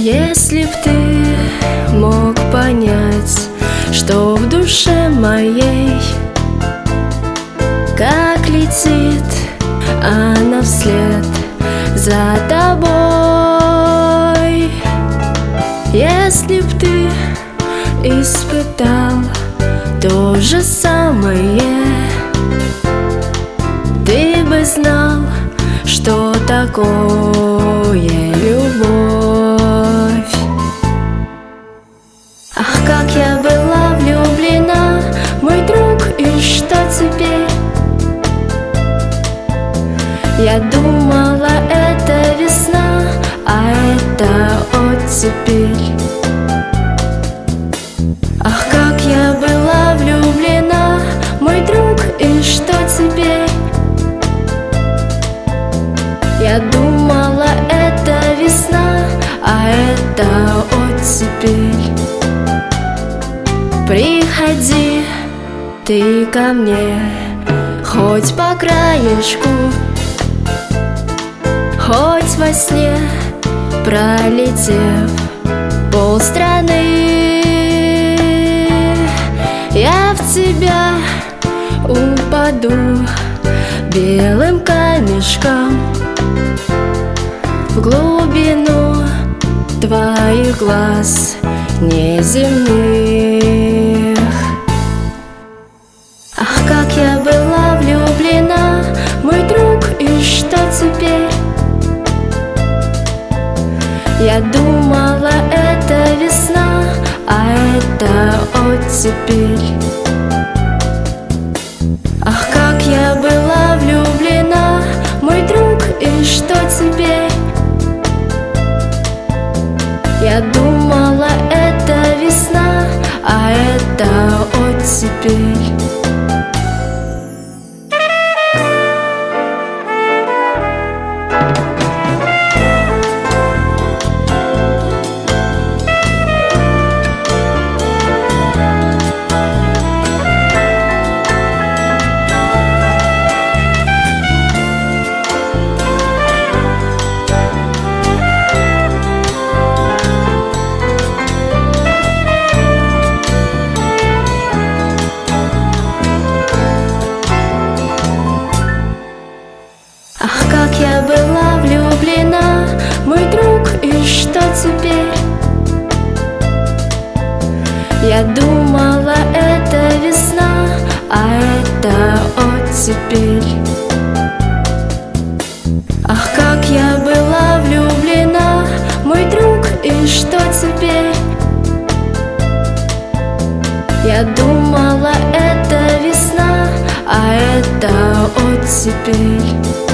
Если б ты мог понять, что в душе моей, как летит она вслед за тобой. Если б ты испытал то же самое, ты бы знал, что такое любовь. Ах, как я была влюблена, мой друг, и что теперь? Я думала, это весна, а это оттепель. Ах, как я была влюблена, мой друг, и что теперь? Я думала, это весна, а это оттепель. Приходи ты ко мне, хоть по краешку, хоть во сне, пролетев полстраны. Я в тебя упаду белым камешком в глубину твоих глаз неземных. Ах, как я была влюблена, мой друг, и что теперь? Я думала, это весна, а это оттепель. Ах, как я была влюблена, мой друг, и что теперь? Я думала, это весна, а это оттепель. Ах, как я была влюблена, мой друг, и что теперь? Я думала, это весна, а это оттепель. Ах, как я была влюблена, мой друг, и что теперь? Я думала, это весна, а это оттепель.